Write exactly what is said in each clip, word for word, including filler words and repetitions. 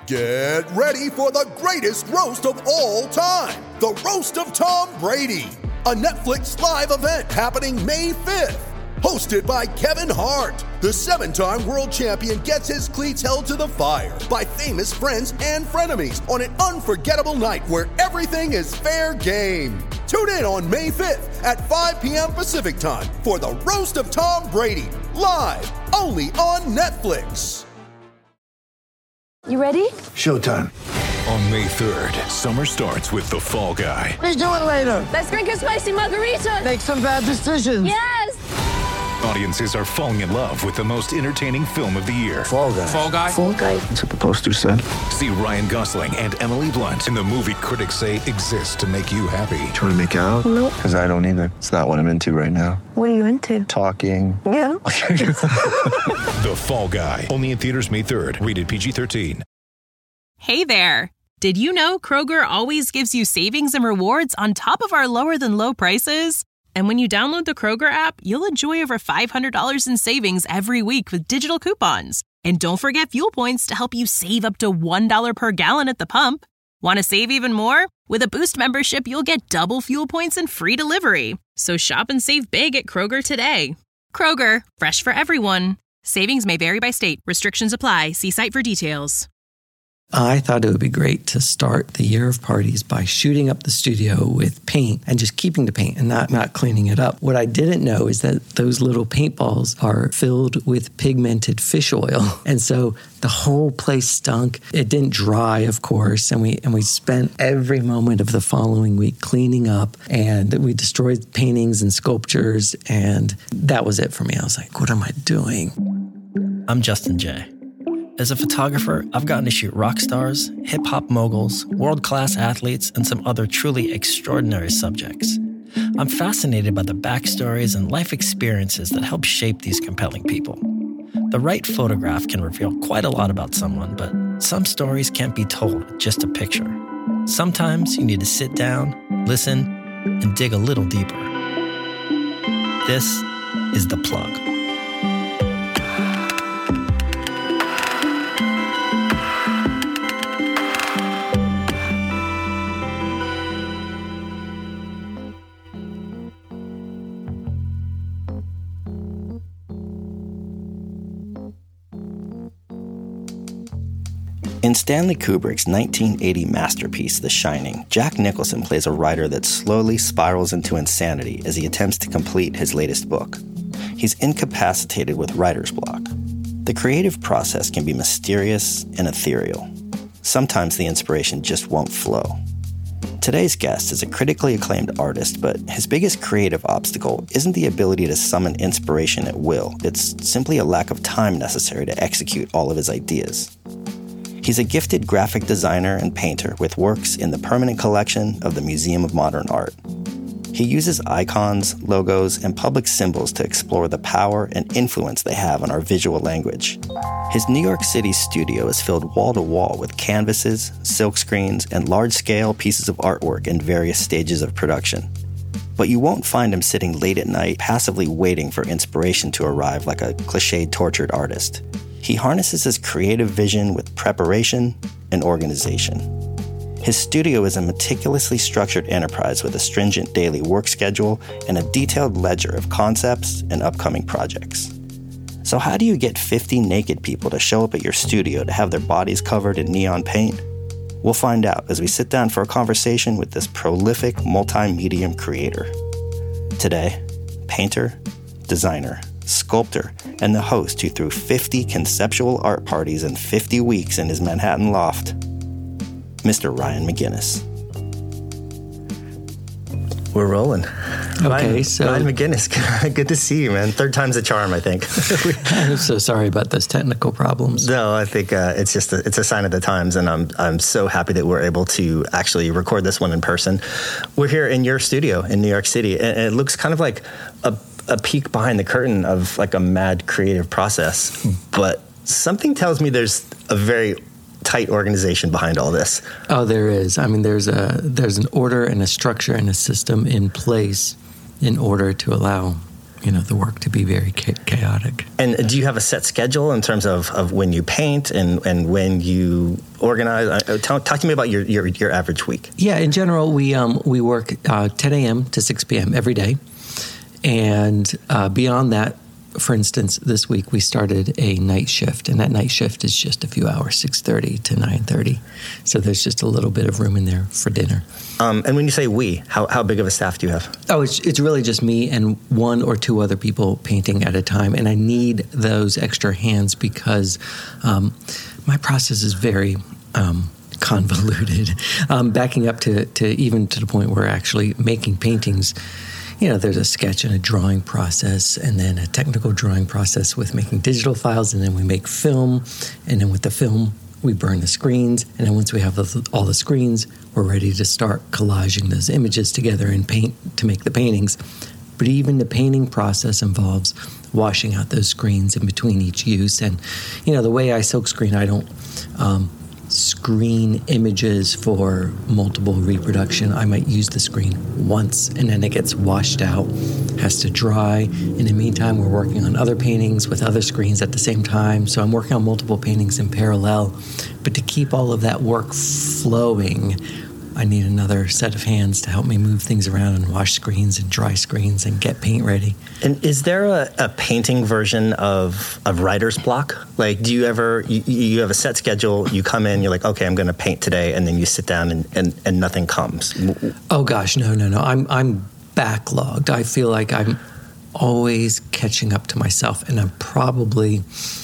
Get ready for the greatest roast of all time, the Roast of Tom Brady, a Netflix live event happening May fifth. Hosted by Kevin Hart, the seven-time world champion gets his cleats held to the fire by famous friends and frenemies on an unforgettable night where everything is fair game. Tune in on May fifth at five p.m. Pacific time for the Roast of Tom Brady, live only on Netflix. You ready? Showtime. On May third, summer starts with The Fall Guy. Let's do it later. Let's drink a spicy margarita. Make some bad decisions. Yes. Audiences are falling in love with the most entertaining film of the year. Fall Guy. Fall Guy? Fall Guy. That's what the poster said. See Ryan Gosling and Emily Blunt in the movie critics say exists to make you happy. Trying to make it out? Nope. Because I don't either. It's not what I'm into right now. What are you into? Talking. Yeah. The Fall Guy. Only in theaters May third. Rated P G thirteen. Hey there. Did you know Kroger always gives you savings and rewards on top of our lower than low prices? And when you download the Kroger app, you'll enjoy over five hundred dollars in savings every week with digital coupons. And don't forget fuel points to help you save up to one dollar per gallon at the pump. Want to save even more? With a Boost membership, you'll get double fuel points and free delivery. So shop and save big at Kroger today. Kroger, fresh for everyone. Savings may vary by state. Restrictions apply. See site for details. I thought it would be great to start the year of parties by shooting up the studio with paint and just keeping the paint and not, not cleaning it up. What I didn't know is that those little paintballs are filled with pigmented fish oil. And so the whole place stunk. It didn't dry, of course, and we and we spent every moment of the following week cleaning up, and we destroyed paintings and sculptures, and that was it for me. I was like, what am I doing? I'm Justin Jay. As a photographer, I've gotten to shoot rock stars, hip-hop moguls, world-class athletes, and some other truly extraordinary subjects. I'm fascinated by the backstories and life experiences that help shape these compelling people. The right photograph can reveal quite a lot about someone, but some stories can't be told with just a picture. Sometimes you need to sit down, listen, and dig a little deeper. This is The Plug. In Stanley Kubrick's nineteen eighty masterpiece, The Shining, Jack Nicholson plays a writer that slowly spirals into insanity as he attempts to complete his latest book. He's incapacitated with writer's block. The creative process can be mysterious and ethereal. Sometimes the inspiration just won't flow. Today's guest is a critically acclaimed artist, but his biggest creative obstacle isn't the ability to summon inspiration at will. It's simply a lack of time necessary to execute all of his ideas. He's a gifted graphic designer and painter with works in the permanent collection of the Museum of Modern Art. He uses icons, logos, and public symbols to explore the power and influence they have on our visual language. His New York City studio is filled wall-to-wall with canvases, silkscreens, and large-scale pieces of artwork in various stages of production. But you won't find him sitting late at night, passively waiting for inspiration to arrive like a cliched tortured artist. He harnesses his creative vision with preparation and organization. His studio is a meticulously structured enterprise with a stringent daily work schedule and a detailed ledger of concepts and upcoming projects. So how do you get fifty naked people to show up at your studio to have their bodies covered in neon paint? We'll find out as we sit down for a conversation with this prolific multi-medium creator. Today, painter, designer, sculptor, and the host who threw fifty conceptual art parties in fifty weeks in his Manhattan loft, Mister Ryan McGinnis. We're rolling. Okay, Ryan, so... Ryan McGinnis, good to see you, man. Third time's a charm, I think. I'm so sorry about those technical problems. No, I think uh, it's just a, it's a sign of the times, and I'm I'm so happy that we're able to actually record this one in person. We're here in your studio in New York City, and it looks kind of like a a peek behind the curtain of like a mad creative process, but something tells me there's a very tight organization behind all this. Oh, there is. I mean, there's a there's an order and a structure and a system in place in order to allow you know, the work to be very cha- chaotic. And do you have a set schedule in terms of, of when you paint and, and when you organize? Uh, tell, talk to me about your, your, your average week. Yeah, in general, we um, we work uh, ten a.m. to six p.m. every day. And uh, beyond that, for instance, this week we started a night shift, and that night shift is just a few hours, six thirty to nine thirty. So there's just a little bit of room in there for dinner. Um, and when you say we, how, how big of a staff do you have? Oh, it's it's really just me and one or two other people painting at a time. And I need those extra hands because um, my process is very um, convoluted. Um, backing up to, to even to the point where actually making paintings, you know, there's a sketch and a drawing process, and then a technical drawing process with making digital files, and then we make film, and then with the film, we burn the screens, and then once we have the, all the screens, we're ready to start collaging those images together and paint to make the paintings. But even the painting process involves washing out those screens in between each use, and, you know, the way I silk screen, I don't um, screen images for multiple reproduction. I might use the screen once and then it gets washed out, has to dry. In the meantime, we're working on other paintings with other screens at the same time. So I'm working on multiple paintings in parallel. But to keep all of that work flowing, I need another set of hands to help me move things around and wash screens and dry screens and get paint ready. And is there a, a painting version of, of writer's block? Like, do you ever, you, you have a set schedule, you come in, you're like, okay, I'm going to paint today, and then you sit down and, and, and nothing comes? Oh, gosh, no, no, no. I'm, I'm backlogged. I feel like I'm always catching up to myself, and I'm probably...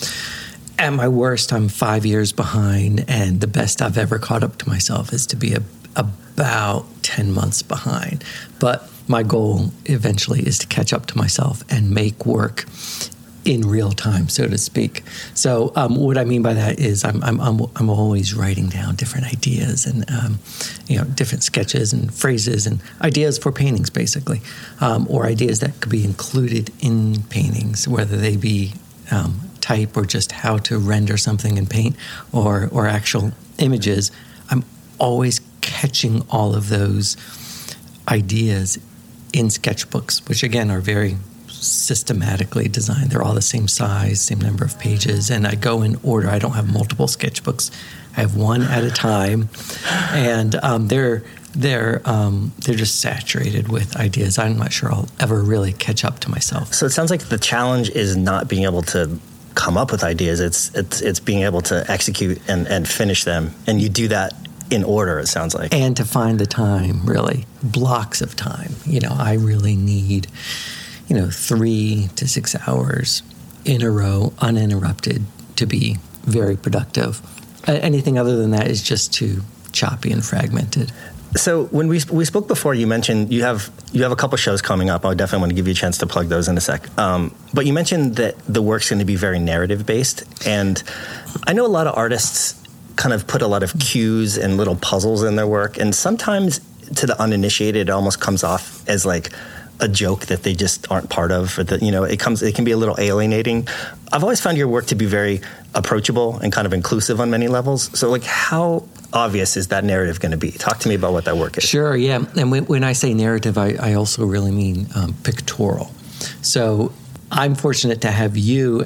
At my worst, I'm five years behind, and the best I've ever caught up to myself is to be a, about ten months behind. But my goal eventually is to catch up to myself and make work in real time, so to speak. So um, what I mean by that is I'm I'm I'm, I'm always writing down different ideas and um, you know different sketches and phrases and ideas for paintings, basically, um, or ideas that could be included in paintings, whether they be um, type or just how to render something in paint or or actual images. I'm always catching all of those ideas in sketchbooks, which again are very systematically designed. They're all the same size, same number of pages, and I go in order. I don't have multiple sketchbooks. I have one at a time, and um, they're they're um, they're just saturated with ideas. I'm not sure I'll ever really catch up to myself. So it sounds like the challenge is not being able to come up with ideas. It's it's it's being able to execute and, and finish them, and you do that in order, it sounds like. And to find the time, really, blocks of time. You know, I really need, you know, three to six hours in a row, uninterrupted, to be very productive. Uh, anything other than that is just too choppy and fragmented. So when we we spoke before, you mentioned you have you have a couple shows coming up. I definitely want to give you a chance to plug those in a sec. Um, but you mentioned that the work's going to be very narrative based, and I know a lot of artists kind of put a lot of cues and little puzzles in their work, and sometimes to the uninitiated, it almost comes off as like a joke that they just aren't part of, or that, you know, it comes it can be a little alienating. I've always found your work to be very approachable and kind of inclusive on many levels. So, like, how obvious is that narrative going to be? Talk to me about what that work is. Sure, yeah. And when, when I say narrative, I, I also really mean um, pictorial. So I'm fortunate to have you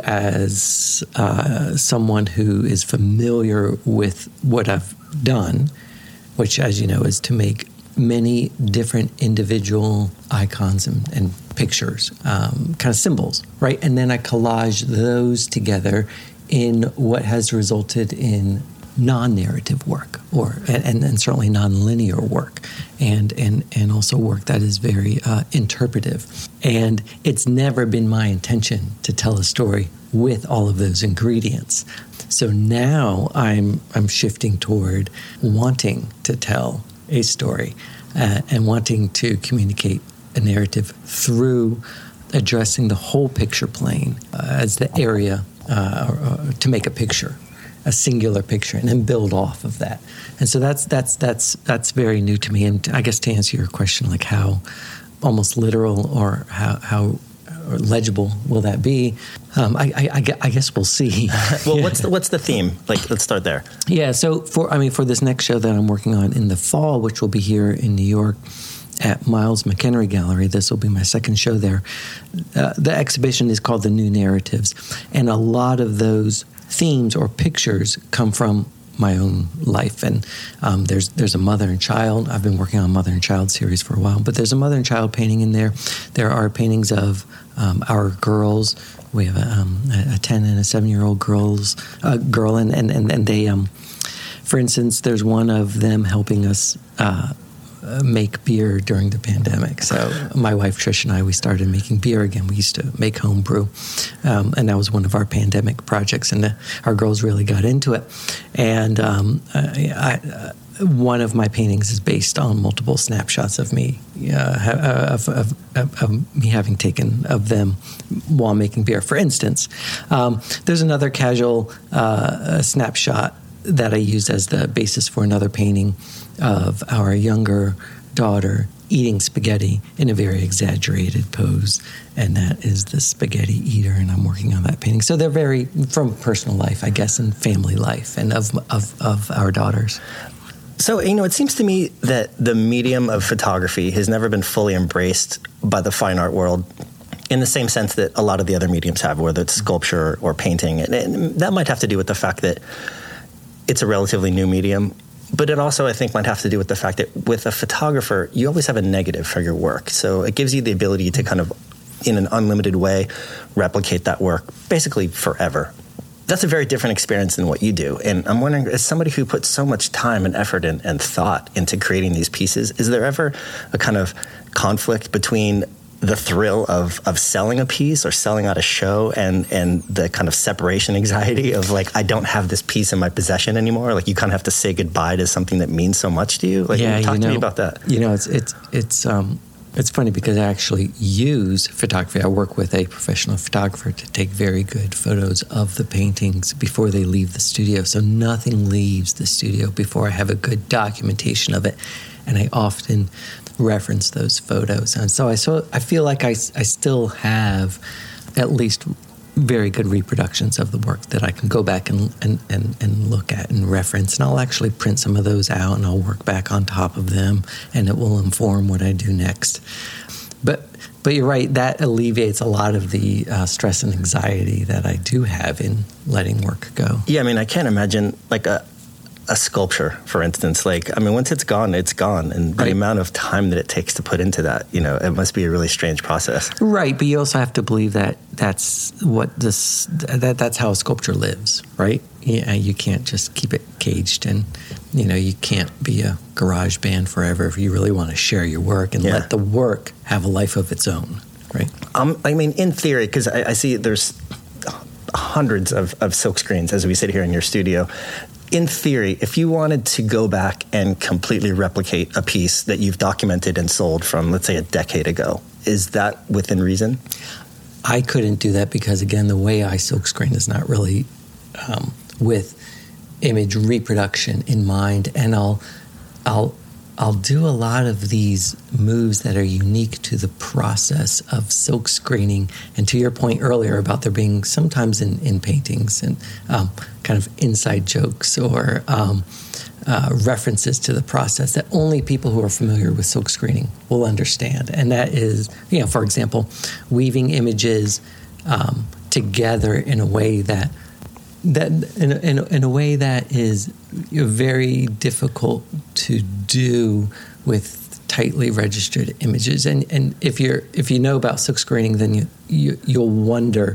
as uh, someone who is familiar with what I've done, which, as you know, is to make many different individual icons and, and pictures, um, kind of symbols, right? And then I collage those together in what has resulted in non-narrative work, or and, and certainly non-linear work, and and and also work that is very uh, interpretive. And it's never been my intention to tell a story with all of those ingredients. So now I'm I'm shifting toward wanting to tell a story uh, and wanting to communicate a narrative through addressing the whole picture plane uh, as the area uh, or, or to make a picture, a singular picture, and then build off of that. And so that's that's that's that's very new to me. And I guess to answer your question, like how almost literal or how how legible will that be? Um, I, I, I guess we'll see. Well, what's the, what's the theme? Like, let's start there. Yeah. So for I mean, for this next show that I'm working on in the fall, which will be here in New York, at Miles McHenry Gallery. This will be my second show there. Uh, the exhibition is called The New Narratives, and a lot of those themes or pictures come from my own life. And um, there's there's a mother and child. I've been working on mother and child series for a while, but there's a mother and child painting in there. There are paintings of um, our girls. We have a, um, a ten and a seven year old girls uh, girl, and and and, and they, um, for instance, there's one of them helping us Uh, make beer during the pandemic. So my wife Trish and I, we started making beer again. We used to make home brew, um, and that was one of our pandemic projects. And the, our girls really got into it. And um, I, I, uh, one of my paintings is based on multiple snapshots of me, uh, of, of, of, of me having taken of them while making beer. For instance, um, there's another casual uh, snapshot that I used as the basis for another painting of our younger daughter eating spaghetti in a very exaggerated pose, and that is the spaghetti eater, and I'm working on that painting. So they're very from personal life, I guess, and family life, and of of, of our daughters. So, you know, it seems to me that the medium of photography has never been fully embraced by the fine art world in the same sense that a lot of the other mediums have, whether it's sculpture or painting. And, and that might have to do with the fact that it's a relatively new medium. But it also, I think, might have to do with the fact that with a photographer, you always have a negative for your work. So it gives you the ability to kind of, in an unlimited way, replicate that work basically forever. That's a very different experience than what you do. And I'm wondering, as somebody who puts so much time and effort and, and thought into creating these pieces, is there ever a kind of conflict between the thrill of of selling a piece or selling out a show and and the kind of separation anxiety of like, I don't have this piece in my possession anymore? Like, you kind of have to say goodbye to something that means so much to you. Like, yeah, talk you know, to me about that. You know, it's it's it's um it's funny because I actually use photography. I work with a professional photographer to take very good photos of the paintings before they leave the studio. So nothing leaves the studio before I have a good documentation of it, and I often reference those photos. And so I so I feel like I, I still have at least very good reproductions of the work that I can go back and, and, and, and look at and reference. And I'll actually print some of those out and I'll work back on top of them, and it will inform what I do next. But but you're right, that alleviates a lot of the uh, stress and anxiety that I do have in letting work go. Yeah, I mean, I can't imagine like a a sculpture, for instance. Like, I mean, once it's gone, it's gone. And the right. amount of time that it takes to put into that, you know, it must be a really strange process. Right, but you also have to believe that that's what this, that that's how a sculpture lives, right? Yeah, you can't just keep it caged, and, you know, you can't be a garage band forever if you really want to share your work and yeah. let the work have a life of its own, right? Um, I mean, in theory, because I, I see there's hundreds of, of silk screens as we sit here in your studio. In theory, if you wanted to go back and completely replicate a piece that you've documented and sold from, let's say, a decade ago, is that within reason? I couldn't do that because, again, the way I silkscreen is not really um, with image reproduction in mind, and I'll, I'll, I'll do a lot of these moves that are unique to the process of silk screening. And to your point earlier about there being sometimes in, in paintings and um, kind of inside jokes or um, uh, references to the process that only people who are familiar with silk screening will understand. And that is, you know, for example, weaving images um, together in a way that That in a, in, a, in a way that is very difficult to do with tightly registered images, and and if you're if you know about silk screening, then you, you you'll wonder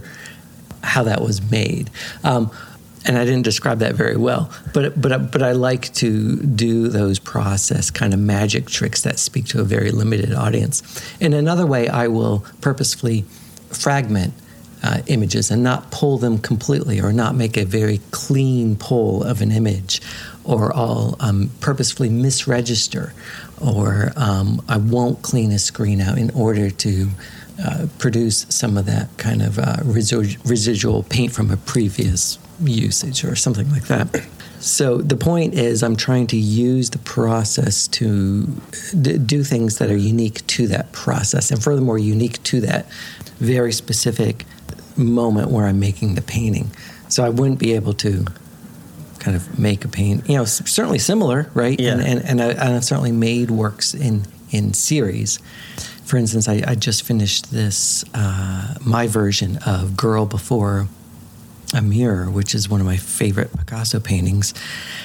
how that was made. Um, and I didn't describe that very well, but but but I like to do those process kind of magic tricks that speak to a very limited audience. In another way, I will purposefully fragment Uh, images and not pull them completely, or not make a very clean pull of an image, or I'll um, purposefully misregister, or um, I won't clean a screen out in order to uh, produce some of that kind of uh, residu- residual paint from a previous usage or something like that. So the point is, I'm trying to use the process to d- do things that are unique to that process, and furthermore, unique to that very specific moment where I'm making the painting. So I wouldn't be able to kind of make a paint, you know, certainly similar, right? Yeah. And, and, and, I, and I've certainly made works in, in series. For instance, I, I just finished this, uh, my version of Girl Before a Mirror, which is one of my favorite Picasso paintings.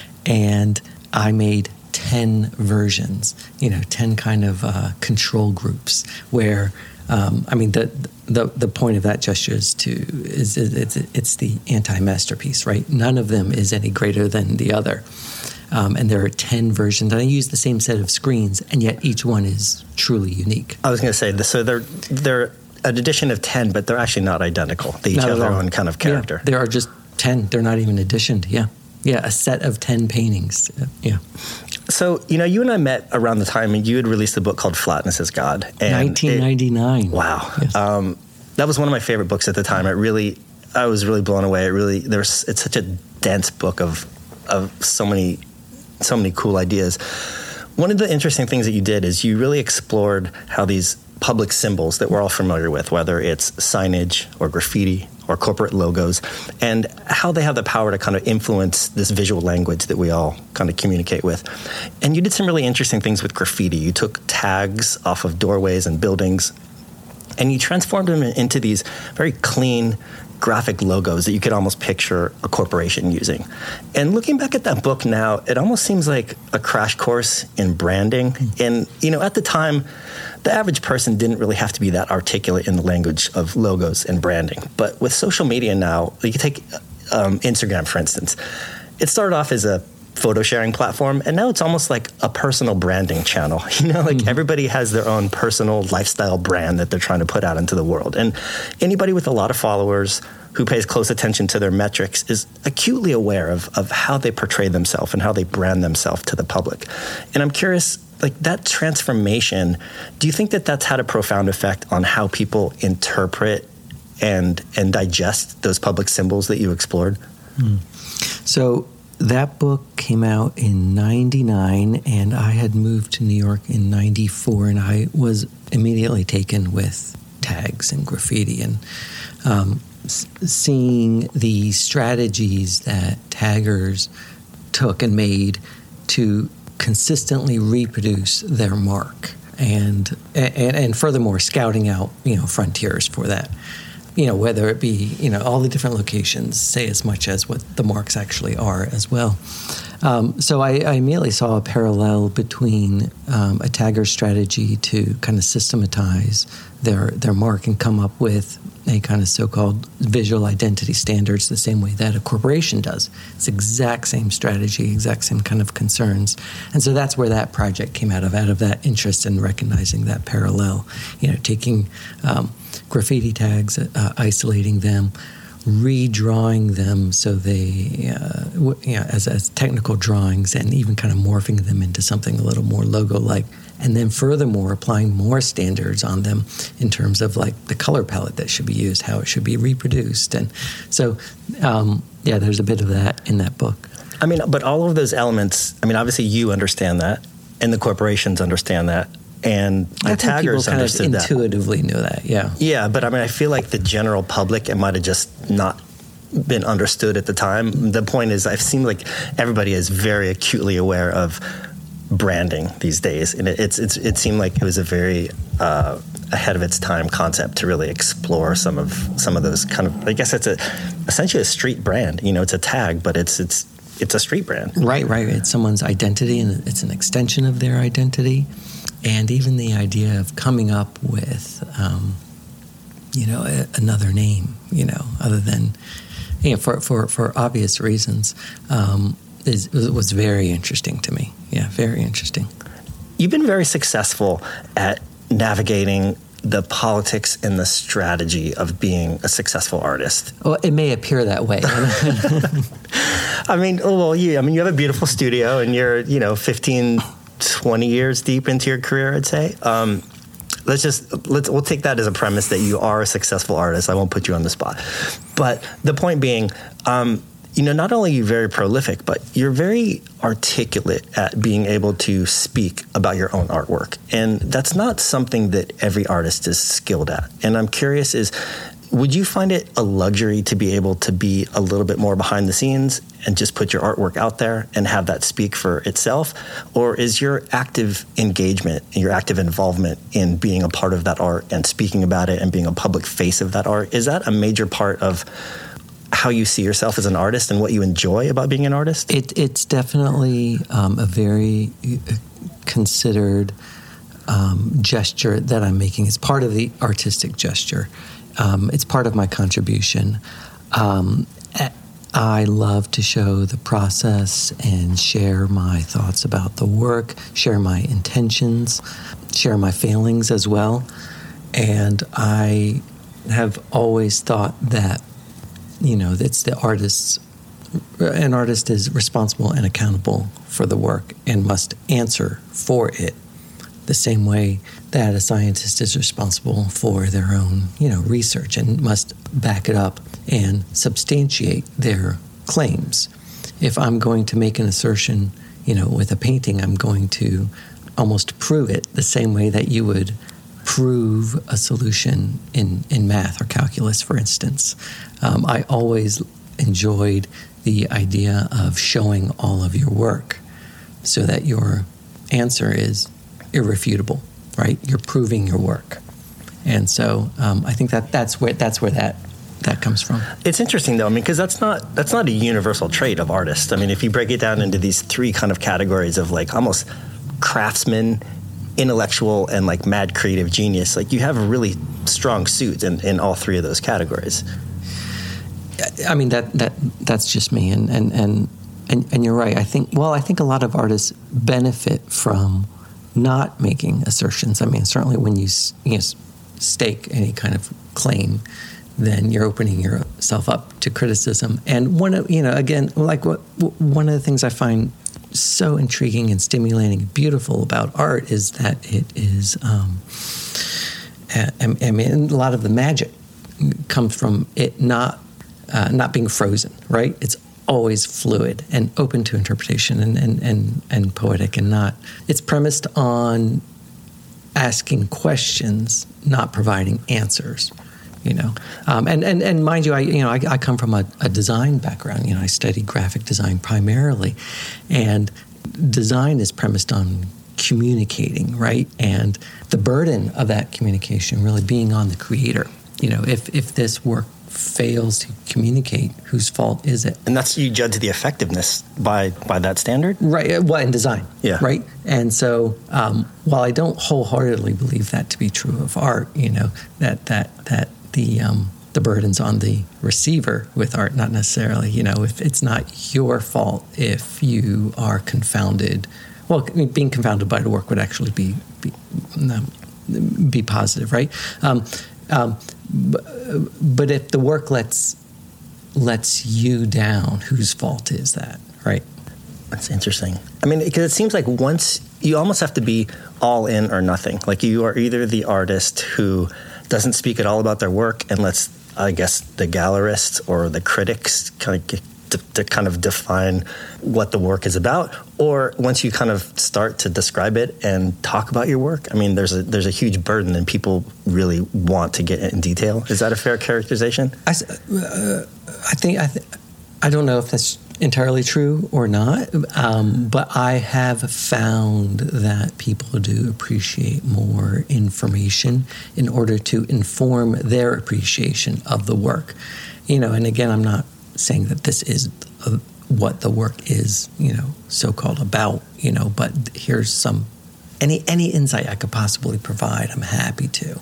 And I made ten versions, you know, ten kind of uh, control groups where, um, I mean, the, the the point of that gesture is to, is it's, it's the anti-masterpiece, right? None of them is any greater than the other. Um, and there are ten versions, and I use the same set of screens, and yet each one is truly unique. I was going to say, this, so they're they're an addition of ten, but they're actually not identical. They each Not have at their all. own kind of character. Yeah, there are just ten. They're not even additioned, yeah. Yeah, a set of ten paintings, yeah. So, you know, you and I met around the time, and you had released a book called Flatness is God. And nineteen ninety-nine. It, wow. Yes. Um, that was one of my favorite books at the time. It really, I was really blown away. It really, there's, it's such a dense book of of so many, so many cool ideas. One of the interesting things that you did is you really explored how these public symbols that we're all familiar with, whether it's signage or graffiti or corporate logos, and how they have the power to kind of influence this visual language that we all kind of communicate with. And you did some really interesting things with graffiti. You took tags off of doorways and buildings, and you transformed them into these very clean graphic logos that you could almost picture a corporation using. And looking back at that book now, it almost seems like a crash course in branding. Mm. And, you know, at the time, the average person didn't really have to be that articulate in the language of logos and branding. But with social media now, you can take um, Instagram, for instance. It started off as a photo sharing platform, and now it's almost like a personal branding channel. You know, like mm-hmm. everybody has their own personal lifestyle brand that they're trying to put out into the world. And anybody with a lot of followers who pays close attention to their metrics is acutely aware of, of how they portray themselves and how they brand themselves to the public. And I'm curious, like that transformation, do you think that that's had a profound effect on how people interpret and and digest those public symbols that you explored? Mm. So that book came out in ninety-nine, and I had moved to New York in ninety-four, and I was immediately taken with tags and graffiti and um, s- seeing the strategies that taggers took and made to consistently reproduce their mark, and, and and furthermore scouting out, you know, frontiers for that. You know, whether it be, you know, all the different locations say as much as what the marks actually are as well. Um, so I, I immediately saw a parallel between um, a tagger's strategy to kind of systematize their their mark and come up with a kind of so-called visual identity standards the same way that a corporation does. It's the exact same strategy, exact same kind of concerns. And so that's where that project came out of, out of that interest in recognizing that parallel, you know, taking um, graffiti tags, uh, isolating them, redrawing them so they, uh, w- you know, as, as technical drawings, and even kind of morphing them into something a little more logo-like. And then furthermore, applying more standards on them in terms of like the color palette that should be used, how it should be reproduced. And so, um, yeah, there's a bit of that in that book. I mean, but all of those elements, I mean, obviously you understand that, and the corporations understand that, and the I think taggers people kind understood of that. intuitively knew that, yeah. Yeah, but I mean, I feel like the general public, it might have just not been understood at the time. The point is, I've seen like everybody is very acutely aware of branding these days, and it, it's, it's it seemed like it was a very uh, ahead of its time concept to really explore some of some of those kind of. I guess it's a essentially a street brand. You know, it's a tag, but it's it's it's a street brand. Right, right. It's someone's identity, and it's an extension of their identity, and even the idea of coming up with, um, you know, a, another name. You know, other than, you know, for for for obvious reasons. Um, Is, was very interesting to me. Yeah, very interesting. You've been very successful at navigating the politics and the strategy of being a successful artist. Well, it may appear that way. I mean, well, yeah, I mean, you have a beautiful studio, and you're, you know, fifteen, twenty years deep into your career, I'd say. Um, let's just, let's, we'll take that as a premise that you are a successful artist. I won't put you on the spot. But the point being, um, you know, not only are you very prolific, but you're very articulate at being able to speak about your own artwork. And that's not something that every artist is skilled at. And I'm curious is, Would you find it a luxury to be able to be a little bit more behind the scenes and just put your artwork out there and have that speak for itself? Or is your active engagement, your active involvement in being a part of that art and speaking about it and being a public face of that art, is that a major part of how you see yourself as an artist and what you enjoy about being an artist? It, it's definitely um, a very considered um, gesture that I'm making. It's part of the artistic gesture. Um, it's part of my contribution. Um, I love to show the process and share my thoughts about the work, share my intentions, share my failings as well. And I have always thought that, you know, it's the artist's, an artist is responsible and accountable for the work and must answer for it, the same way that a scientist is responsible for their own, you know, research and must back it up and substantiate their claims. If I'm going to make an assertion, you know, with a painting, I'm going to almost prove it the same way that you would prove a solution in, in math or calculus, for instance. Um, I always enjoyed the idea of showing all of your work so that your answer is irrefutable, right? You're proving your work. And so um, I think that that's where that's where that that comes from. It's interesting, though, I mean, because that's not that's not a universal trait of artists. I mean, if you break it down into these three kind of categories of like almost craftsman, intellectual, and like mad creative genius, like you have a really strong suit in, in all three of those categories. I mean, that that that's just me, and and and and, and you're right. I think well, I think a lot of artists benefit from not making assertions. I mean, certainly when you, you know, stake any kind of claim, then you're opening yourself up to criticism. And one of, you know, again, like what one of the things I find so intriguing and stimulating and beautiful about art is that it is, um, I, I mean, a lot of the magic comes from it not uh, not being frozen, right? It's always fluid and open to interpretation and, and, and, and poetic, and not, it's premised on asking questions, not providing answers, you know. Um, and, and, and mind you, I, you know, I, I come from a, a design background. You know, I studied graphic design primarily, and design is premised on communicating, right? And the burden of that communication really being on the creator. You know, if, if this work fails to communicate, whose fault is it? And that's, you judge the effectiveness by by that standard? Right, well, in design, yeah. Right? And so um, while I don't wholeheartedly believe that to be true of art, you know, that that that the um, the burden's on the receiver with art, not necessarily, you know, if it's not your fault if you are confounded. Well, being confounded by the work would actually be be, um, be positive, right? Um, um, but, but if the work lets lets you down, whose fault is that, right? That's interesting. I mean, because it seems like once you almost have to be all in or nothing. Like you are either the artist who doesn't speak at all about their work and lets, I guess, the gallerists or the critics kind of get to, to kind of define what the work is about, or once you kind of start to describe it and talk about your work, I mean, there's a there's a huge burden and people really want to get in detail. Is that a fair characterization? I, uh, I think I, th- I don't know if that's entirely true or not, um, but I have found that people do appreciate more information in order to inform their appreciation of the work. You know, and again, I'm not saying that this is a, what the work is, you know, so-called about, you know, but here's some, any any insight I could possibly provide, I'm happy to.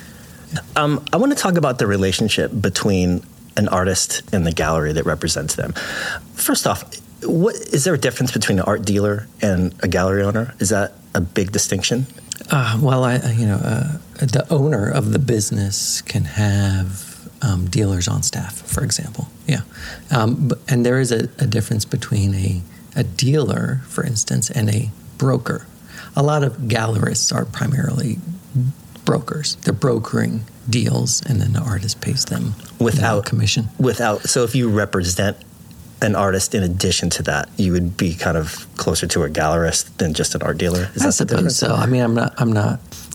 Um, I want to talk about the relationship between an artist and the gallery that represents them. First off, what is there a difference between an art dealer and a gallery owner? Is that a big distinction? Uh, well, I, you know, uh, the owner of the business can have um, dealers on staff, for example. Yeah, um, but, and there is a, a difference between a a dealer, for instance, and a broker. A lot of gallerists are primarily brokers. They're brokering deals, and then the artist pays them without commission. Without, so if you represent an artist in addition to that, you would be kind of closer to a gallerist than just an art dealer. Is I that suppose so. I mean, I'm not. I'm not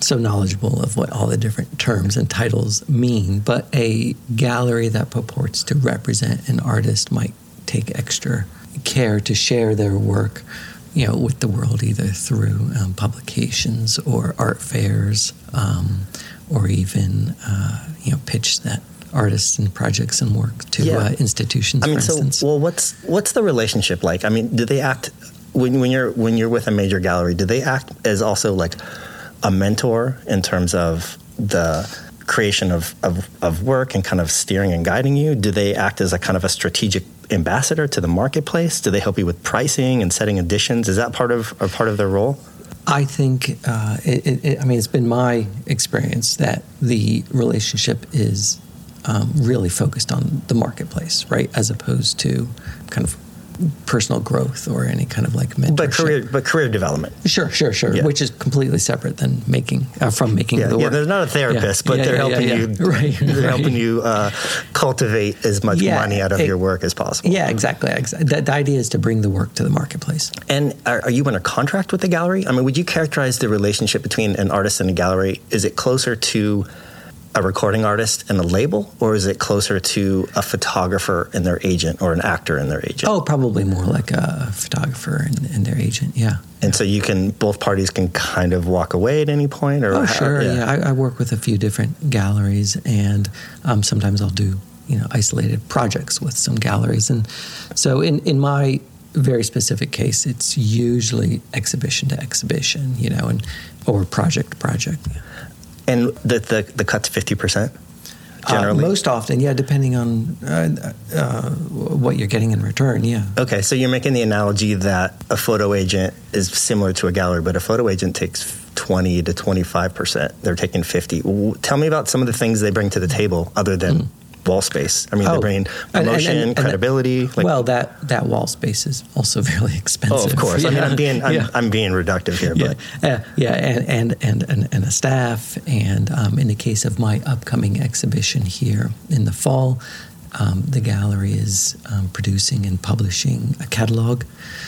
so knowledgeable of what all the different terms and titles mean, but a gallery that purports to represent an artist might take extra care to share their work, you know, with the world, either through um, publications or art fairs, um, or even, uh, you know, pitch that artists and projects and work to yeah. uh, institutions, I mean, for so, instance. well, what's what's the relationship like? I mean, do they act when when you're when you're with a major gallery? Do they act as also like a mentor in terms of the creation of, of, of work and kind of steering and guiding you? Do they act as a kind of a strategic ambassador to the marketplace? Do they help you with pricing and setting editions? Is that part of or part of their role? I think, uh, it, it, I mean, it's been my experience that the relationship is um, really focused on the marketplace, right, as opposed to kind of personal growth or any kind of like mentorship. But career, but career development. Sure, sure, sure. Yeah. Which is completely separate than making uh, from making yeah, the work. Yeah, they're not a therapist, yeah, but yeah, they're yeah, helping yeah, you. yeah. Right, they're right. helping you uh, cultivate as much yeah, money out of it, your work as possible. Yeah, exactly. exactly. The, the idea is to bring the work to the marketplace. And are, are you under contract with the gallery? I mean, would you characterize the relationship between an artist and a gallery? Is it closer to a recording artist and a label, or is it closer to a photographer and their agent, or an actor and their agent? Oh, probably more like a photographer and, and their agent, yeah. And so you can, both parties can kind of walk away at any point? Or oh, how, sure, yeah. yeah. I, I work with a few different galleries, and um, sometimes I'll do, you know, isolated projects with some galleries. And so in, in my very specific case, it's usually exhibition to exhibition, you know, and or project to project. And the, the, the cut's fifty percent? Generally? Uh, most often, yeah, depending on uh, uh, what you're getting in return, yeah. Okay, so you're making the analogy that a photo agent is similar to a gallery, but a photo agent takes twenty to twenty-five percent. They're taking fifty. Tell me about some of the things they bring to the table other than mm. wall space. I mean, oh, they're bringing promotion, and, and, and credibility. That, like, well, that, that wall space is also very expensive. Oh, of course. Yeah. I mean, I'm being I'm, yeah. I'm being reductive here, yeah. but uh, yeah, and and, and and and a staff, and um, in the case of my upcoming exhibition here in the fall, um, the gallery is um, producing and publishing a catalog,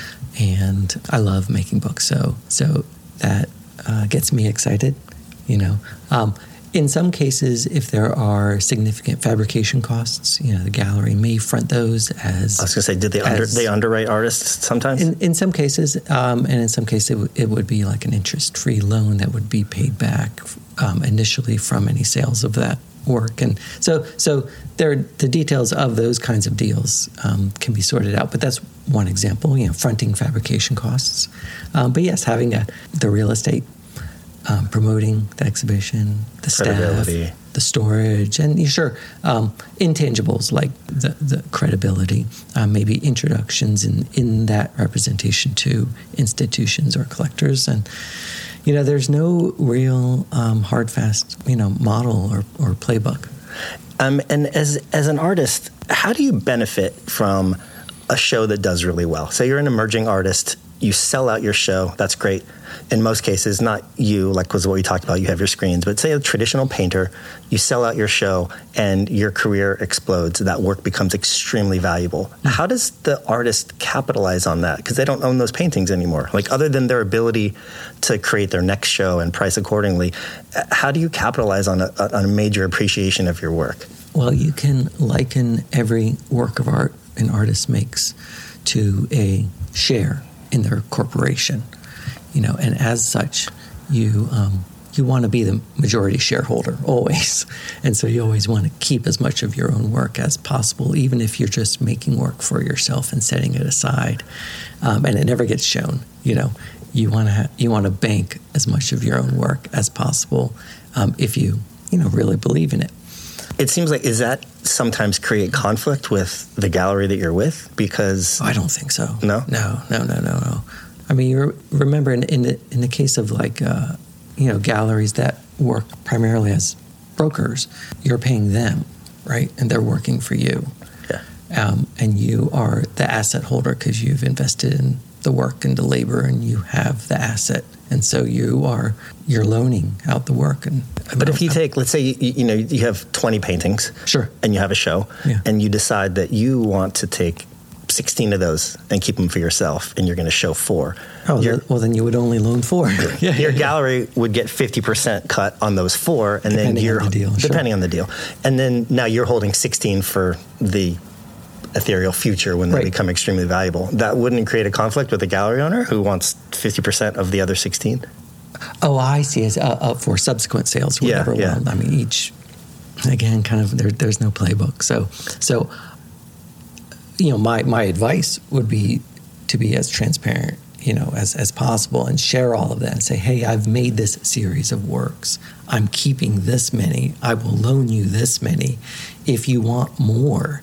and I love making books, so so that uh, gets me excited, you know. Um, In some cases, if there are significant fabrication costs, you know, the gallery may front those as... I was going to say, did they, under, they underwrite artists sometimes? In, in some cases, um, and in some cases, it, w- it would be like an interest-free loan that would be paid back um, initially from any sales of that work. And so so there, the details of those kinds of deals um, can be sorted out. But that's one example, you know, fronting fabrication costs. Um, but yes, having a, the real estate, Um, promoting the exhibition, the staff, the storage, and sure, um, intangibles like the, the credibility, uh, maybe introductions in, in that representation to institutions or collectors. And, you know, there's no real um, hard, fast, you know, model or, or playbook. Um, and as as an artist, how do you benefit from a show that does really well? Say you're an emerging artist, you sell out your show, that's great. In most cases, not you, like was what we talked about, you have your screens, but say a traditional painter, you sell out your show and your career explodes, that work becomes extremely valuable. Mm-hmm. How does the artist capitalize on that? Because they don't own those paintings anymore. Like, other than their ability to create their next show and price accordingly, how do you capitalize on a, on a major appreciation of your work? Well, you can liken every work of art an artist makes to a share in their corporation, you know, and as such, you um, you want to be the majority shareholder always, and so you always want to keep as much of your own work as possible, even if you're just making work for yourself and setting it aside, um, and it never gets shown. You know, you want to ha- you want to bank as much of your own work as possible um, if you you know really believe in it. It seems like, is that sometimes create conflict with the gallery that you're with? Because I don't think so. No? No, no, no, no, no. I mean, you remember in, in, the, in the case of like, uh, you know, galleries that work primarily as brokers, you're paying them, right? And they're working for you. Yeah. Um, and you are the asset holder because you've invested in the work and the labor, and you have the asset. And so you are, you're loaning out the work. And But if you take, let's say, you, you know, you have twenty paintings. Sure. And you have a show. Yeah. And you decide that you want to take sixteen of those and keep them for yourself, and you're going to show four. Oh, Your- well, then you would only loan four. yeah, Your yeah. gallery would get fifty percent cut on those four, and Depending then you're on the deal, sure. depending on the deal. And then now you're holding sixteen for the ethereal future when they Right. become extremely valuable. That wouldn't create a conflict with the gallery owner who wants fifty percent of the other sixteen? Oh, I see. It's uh, uh, for subsequent sales, or Yeah, whatever. yeah. Well, I mean, each, again, kind of, there, there's no playbook. So, so, you know, my, my advice would be to be as transparent, you know, as, as possible, and share all of that and say, hey, I've made this series of works. I'm keeping this many. I will loan you this many. If you want more,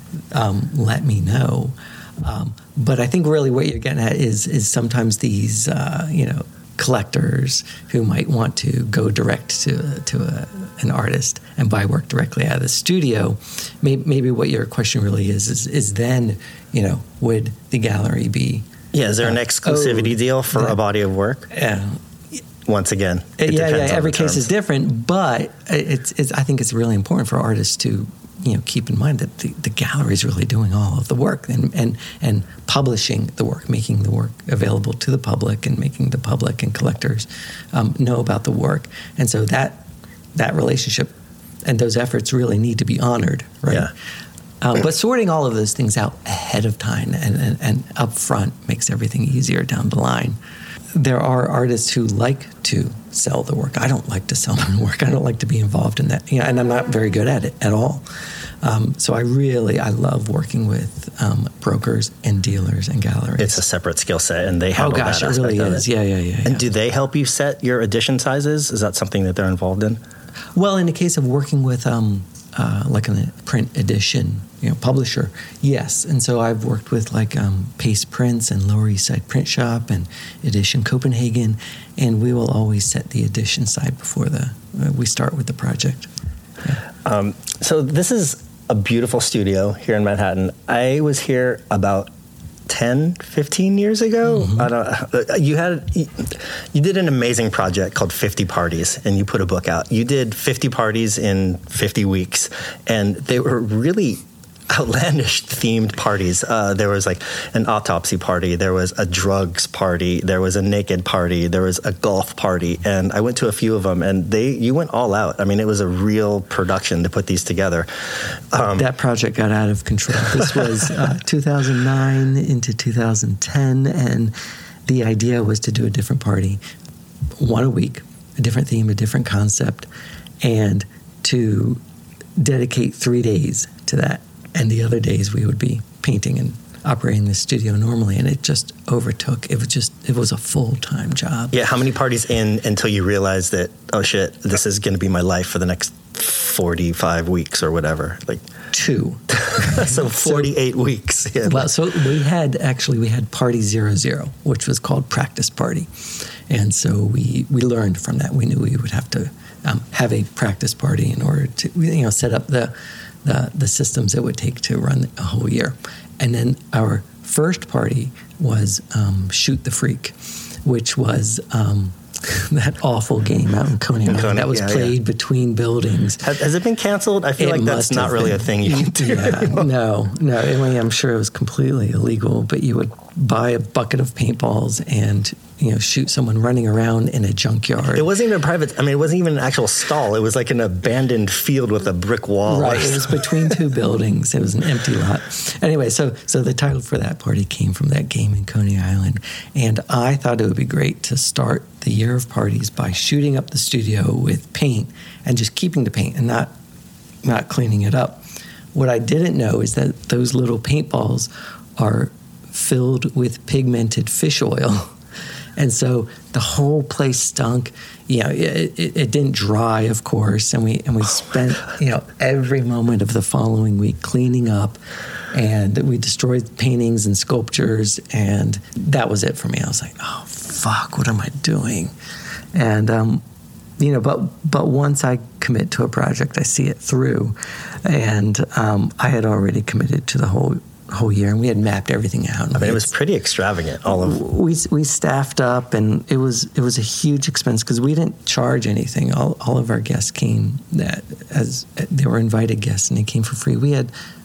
um, let me know. Um, but I think really what you're getting at is is sometimes these, uh, you know, collectors who might want to go direct to to a, an artist and buy work directly out of the studio. Maybe, maybe what your question really is, is is then, you know, would the gallery be? Yeah, is there an Uh, exclusivity oh, deal for that- a body of work? Yeah. Once again, it yeah, depends yeah. on Every the case terms. is different, but it's, it's. I think it's really important for artists to, you know, keep in mind that the, the gallery is really doing all of the work and, and and publishing the work, making the work available to the public, and making the public and collectors um, know about the work. And so that that relationship and those efforts really need to be honored, right? Yeah. Um, but sorting all of those things out ahead of time and, and, and up front makes everything easier down the line. There are artists who like to sell the work. I don't like to sell my work. I don't like to be involved in that, you know, and I'm not very good at it at all. Um, so I really, I love working with um, brokers and dealers and galleries. It's a separate skill set, and they oh handle gosh, that it really aspect of is. it. Yeah, yeah, yeah. And yeah. do they help you set your edition sizes? Is that something that they're involved in? Well, in the case of working with um, uh, like a print edition, you know, publisher, yes. And so I've worked with like um, Pace Prints and Lower East Side Print Shop and Edition Copenhagen, and we will always set the edition side before the uh, we start with the project. Yeah. Um, so this is a beautiful studio here in Manhattan. I was here about ten, fifteen years ago. Mm-hmm. I don't, you had you did an amazing project called fifty Parties, and you put a book out. You did fifty parties in fifty weeks, and they were really outlandish themed parties. Uh, there was like an autopsy party, there was a drugs party, there was a naked party, there was a golf party, and I went to a few of them, and they you went all out. I mean, it was a real production to put these together. Um, that project got out of control. This was uh, two thousand nine into two thousand ten, and the idea was to do a different party, one a week, a different theme, a different concept, and to dedicate three days to that. And the other days we would be painting and operating the studio normally, and it just overtook. It was just, it was a full-time job. Yeah, how many parties in until you realized that, oh shit, this is going to be my life for the next forty-five weeks or whatever? Like Two. so forty-eight so, weeks. Yeah. Well, so we had, actually, we had Party Zero Zero, which was called Practice Party. And so we, we learned from that. We knew we would have to um, have a practice party in order to, you know, set up the The, the systems it would take to run a whole year. And then our first party was um, Shoot the Freak, which was um, that awful game out in Coney Island Coney, that was yeah, played yeah. between buildings. Has, has it been canceled? I feel It like that's must not have really been. a thing you can do. Yeah, no, no. I mean, I'm sure it was completely illegal, but you would buy a bucket of paintballs and, you know, shoot someone running around in a junkyard. It wasn't even a private, I mean, it wasn't even an actual stall. It was like an abandoned field with a brick wall. Right, it was between two buildings. It was an empty lot. Anyway, so so the title for that party came from that game in Coney Island. And I thought it would be great to start the year of parties by shooting up the studio with paint and just keeping the paint and not not cleaning it up. What I didn't know is that those little paintballs are filled with pigmented fish oil. And so the whole place stunk. You know, it, it, it didn't dry, of course, and we and we spent you know every moment of the following week cleaning up, and we destroyed paintings and sculptures, and that was it for me. I was like, oh fuck, what am I doing? And um, you know, but but once I commit to a project, I see it through, and um, I had already committed to the whole. whole year, and we had mapped everything out. I mean, it was pretty extravagant. All of we we staffed up, and it was it was a huge expense because we didn't charge anything. All all of our guests came that as they were invited guests, and they came for free. We had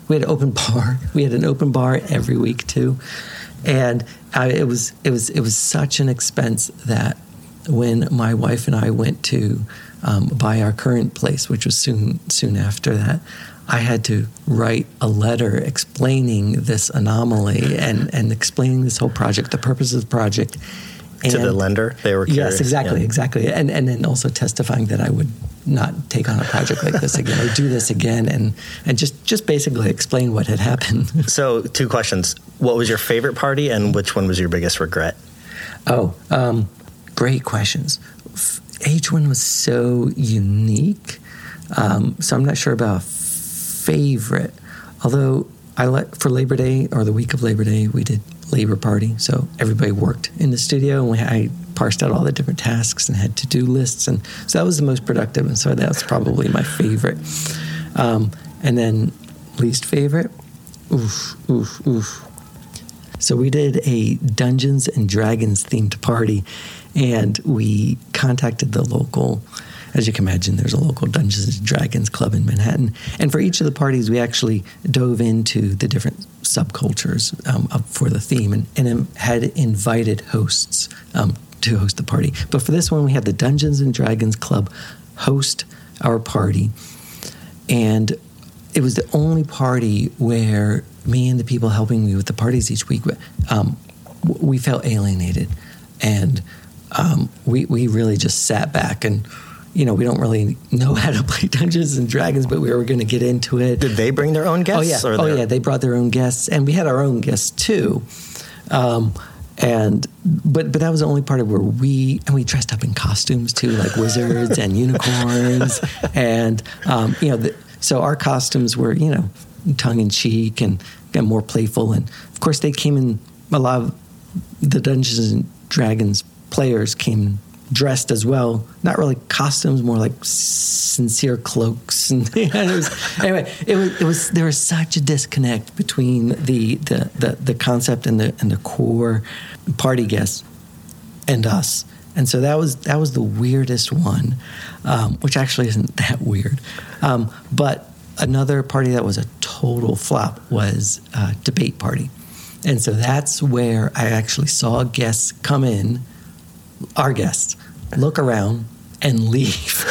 we had an open bar. We had an open bar every week too, and I, it was it was it was such an expense that when my wife and I went to um, buy our current place, which was soon soon after that, I had to write a letter explaining this anomaly and, and explaining this whole project, the purpose of the project. And, to the lender, they were curious. Yes, exactly, yeah. exactly. And and then also testifying that I would not take on a project like this again or do this again, and, and just, just basically explain what had happened. So, two questions. What was your favorite party, and which one was your biggest regret? Oh, um, great questions. Each one was so unique, um, so I'm not sure about a favorite. Although I let for Labor Day or the week of Labor Day, we did Labor Party, so everybody worked in the studio, and we, I parsed out all the different tasks and had to-do lists, and so that was the most productive, and so that's probably my favorite. Um, and then least favorite, oof, oof, oof. So we did a Dungeons and Dragons themed party, and we contacted the local, as you can imagine, there's a local Dungeons and Dragons club in Manhattan. And for each of the parties, we actually dove into the different subcultures um, for the theme and, and had invited hosts um, to host the party. But for this one, we had the Dungeons and Dragons club host our party. And it was the only party where me and the people helping me with the parties each week, um, we felt alienated. And um, we, we really just sat back and, you know, we don't really know how to play Dungeons and Dragons, but we were going to get into it. Did they bring their own guests? Oh, yeah. Or oh, their... yeah. They brought their own guests, and we had our own guests, too. Um, and but but that was the only part of where we, and we dressed up in costumes, too, like wizards and unicorns. And, um, you know, the, so our costumes were, you know, tongue-in-cheek and, and more playful. And, of course, they came in, a lot of the Dungeons and Dragons players came dressed as well, not really costumes, more like sincere cloaks. And it was, anyway, it was it was there was such a disconnect between the the, the, the concept and the and the core party guests and us, and so that was that was the weirdest one, um, which actually isn't that weird. Um, but another party that was a total flop was uh, Debate Party, and so that's where I actually saw guests come in. Our guests look around and leave.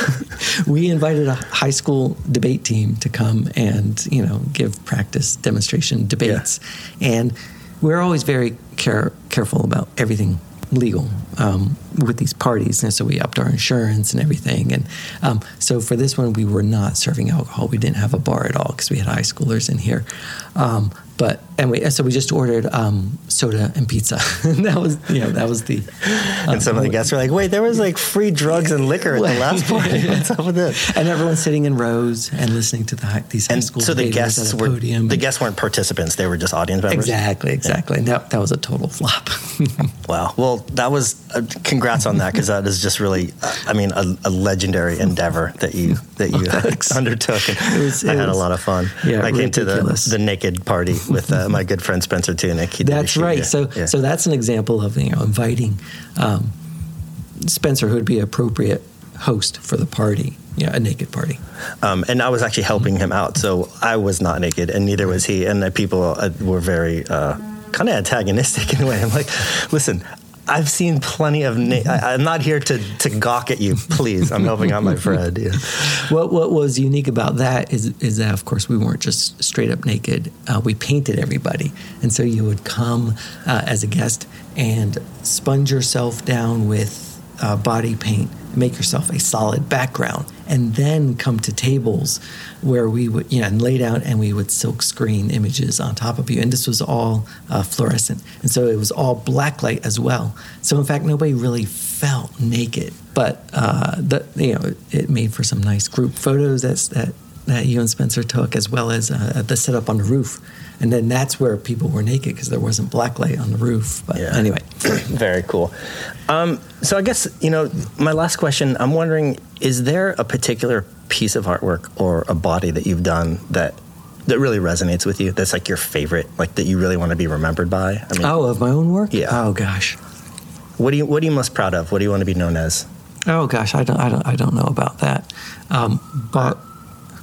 We invited a high school debate team to come and, you know, give practice demonstration debates. Yeah. And we're always very care, careful about everything legal um, with these parties. And so we upped our insurance and everything. And um, so for this one, we were not serving alcohol. We didn't have a bar at all because we had high schoolers in here. Um, But and we so we just ordered um, soda and pizza. And that was you know that was the. Um, and some of the guests were like, "Wait, there was like free drugs and liquor at the last party. What's up with this?" And everyone's sitting in rows and listening to the high, these high and school so the debaters guests at a were podium. The guests weren't participants; they were just audience members. Exactly, exactly. Yeah. And that that was a total flop. Wow. Well, that was uh, congrats on that because that is just really, uh, I mean, a, a legendary endeavor that you that you oh, undertook. And it was, it I had was, a lot of fun. Yeah, I came ridiculous. to the the naked party with uh, my good friend Spencer Tunick. He That's right. Yeah. So yeah. so that's an example of you know inviting um, Spencer, who would be an appropriate host for the party. Yeah, a naked party. Um, and I was actually helping him out, so I was not naked, and neither was he. And the people uh, were very uh, kind of antagonistic in a way. I'm like, listen, I've seen plenty of. Na- I, I'm not here to, to gawk at you. Please, I'm helping out my friend. Yeah. What What was unique about that is is that of course we weren't just straight up naked. Uh, we painted everybody, and so you would come uh, as a guest and sponge yourself down with uh, body paint, make yourself a solid background, and then come to tables where we would, you know, and lay down and we would silk screen images on top of you. And this was all uh, fluorescent. And so it was all black light as well. So in fact, nobody really felt naked, but uh, the, you know, it made for some nice group photos that's, that, that you and Spencer took, as well as uh, the setup on the roof. And then that's where people were naked because there wasn't black light on the roof. But yeah. Anyway. Very cool. Um, so I guess, you know, my last question, I'm wondering, is there a particular piece of artwork or a body that you've done that that really resonates with you, that's like your favorite, like that you really want to be remembered by? I mean, oh, of my own work? Yeah. Oh, gosh. What do you What are you most proud of? What do you want to be known as? Oh, gosh, I don't I don't, I don't know about that. Um, but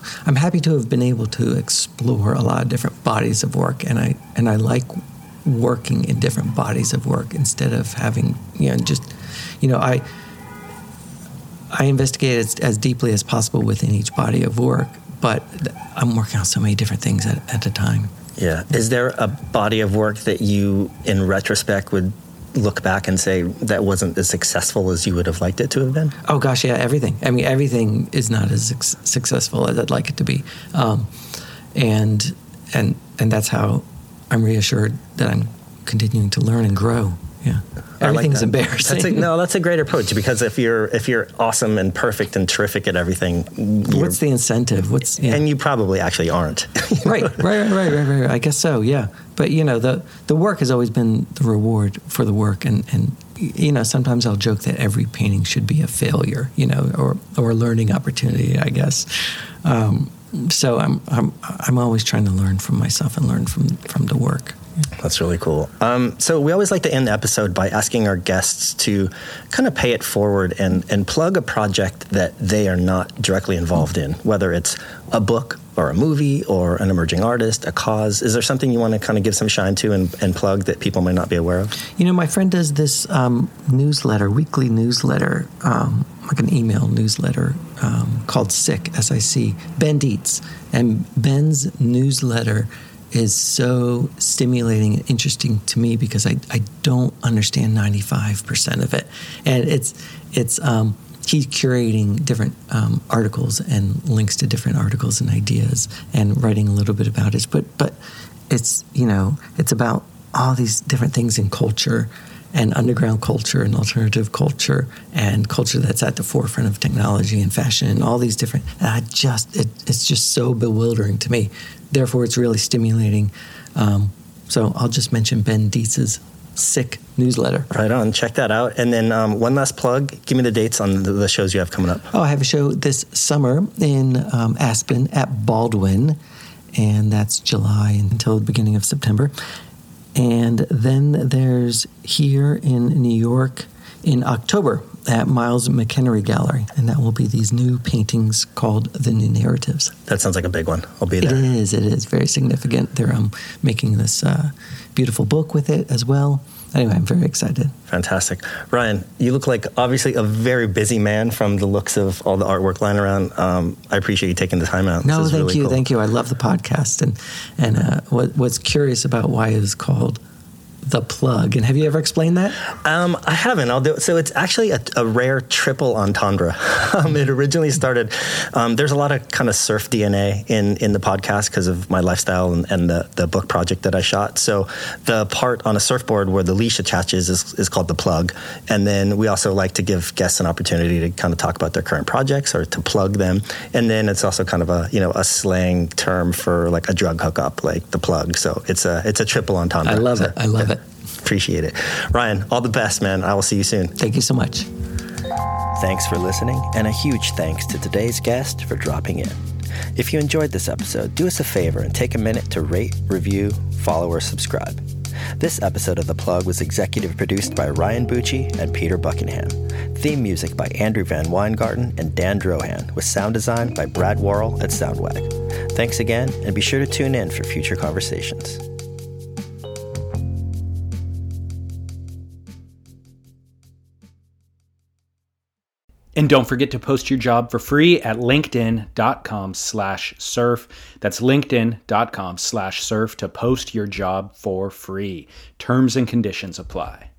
I'm happy to have been able to explore a lot of different bodies of work, and I and I like working in different bodies of work instead of having, you know, just, you know, I I investigate as, as deeply as possible within each body of work, but I'm working on so many different things at, at a time. Yeah. Is there a body of work that you, in retrospect, would look back and say that wasn't as successful as you would have liked it to have been? Oh, gosh, yeah, everything. I mean, everything is not as su- successful as I'd like it to be. Um, and and and that's how I'm reassured that I'm continuing to learn and grow. Yeah. Everything's like that. embarrassing. That's a, no, that's a great approach, because if you're if you're awesome and perfect and terrific at everything, what's the incentive? What's yeah. And you probably actually aren't. right, right, right, right, right, right. I guess so. Yeah, but you know, the the work has always been the reward for the work, and and you know, sometimes I'll joke that every painting should be a failure, you know, or or a learning opportunity, I guess. Um, so I'm I'm I'm always trying to learn from myself and learn from from the work. That's really cool. Um, so we always like to end the episode by asking our guests to kind of pay it forward and, and plug a project that they are not directly involved in, whether it's a book or a movie or an emerging artist, a cause. Is there something you want to kind of give some shine to and, and plug that people might not be aware of? You know, my friend does this um, newsletter, weekly newsletter, um, like an email newsletter um, called SICK, S I C, Ben Dietz. And Ben's newsletter is so stimulating and interesting to me because I, I don't understand ninety-five percent of it. And it's it's um, he's curating different um, articles and links to different articles and ideas and writing a little bit about it. But but it's, you know, it's about all these different things in culture and underground culture and alternative culture and culture that's at the forefront of technology and fashion and all these different, and I just, it, it's just so bewildering to me. Therefore, it's really stimulating. Um, so I'll just mention Ben Dietz's SICK newsletter. Right on. Check that out. And then um, one last plug. Give me the dates on the, the shows you have coming up. Oh, I have a show this summer in um, Aspen at Baldwin, and that's July until the beginning of September. And then there's here in New York in October at Miles McHenry Gallery, and that will be these new paintings called The New Narratives. That sounds like a big one. I'll be there. It is. It is very significant. They're um, making this uh, beautiful book with it as well. Anyway, I'm very excited. Fantastic. Ryan, you look like obviously a very busy man from the looks of all the artwork lying around. Um, I appreciate you taking the time out. No, this is thank really you. cool. Thank you. I love the podcast. And, and uh, what, what's curious about why it is called The Plug. And have you ever explained that? Um, I haven't. I'll do it. So it's actually a, a rare triple entendre. um, it originally started, um, there's a lot of kind of surf D N A in, in the podcast because of my lifestyle and, and the, the book project that I shot. So the part on a surfboard where the leash attaches is, is called The Plug. And then we also like to give guests an opportunity to kind of talk about their current projects or to plug them. And then it's also kind of a, you know, a slang term for like a drug hookup, like The Plug. So it's a, it's a triple entendre. I love so, it. I love yeah. it. Appreciate it. Ryan, all the best, man. I will see you soon. Thank you so much. Thanks for listening, and a huge thanks to today's guest for dropping in. If you enjoyed this episode, do us a favor and take a minute to rate, review, follow, or subscribe. This episode of The Plug was executive produced by Ryan Bucci and Peter Buckingham. Theme music by Andrew Van Weingarten and Dan Drohan, with sound design by Brad Worrell at Soundwag. Thanks again, and be sure to tune in for future conversations. And don't forget to post your job for free at linkedin.com slash surf. That's linkedin.com slash surf to post your job for free. Terms and conditions apply.